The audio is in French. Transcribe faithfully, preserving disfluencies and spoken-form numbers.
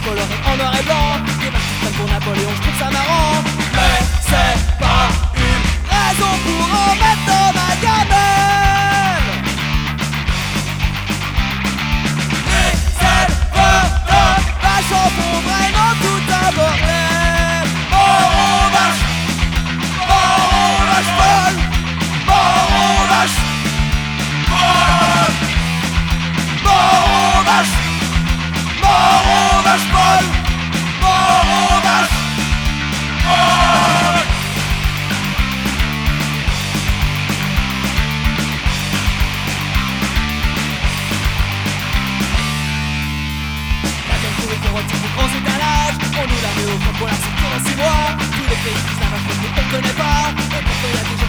colorés en noir et blanc. Des matchs qui prennent pour Napoléon, je trouve ça marrant. Mais c'est pas une raison pour en mettre dans ma gamelle. Et cette photo vachant pour vraiment tout un bordel. Mort aux vaches, mort aux vaches folles, mort aux vaches, mort, mort aux vaches, mort aux vaches folles, mort aux vaches, mort. La vieille cour érotique du grand étalage, on nous la met au front pour la sortir dans six mois. Tous les pays qui savent un truc qu'on connaît pas, et pourtant y a déjà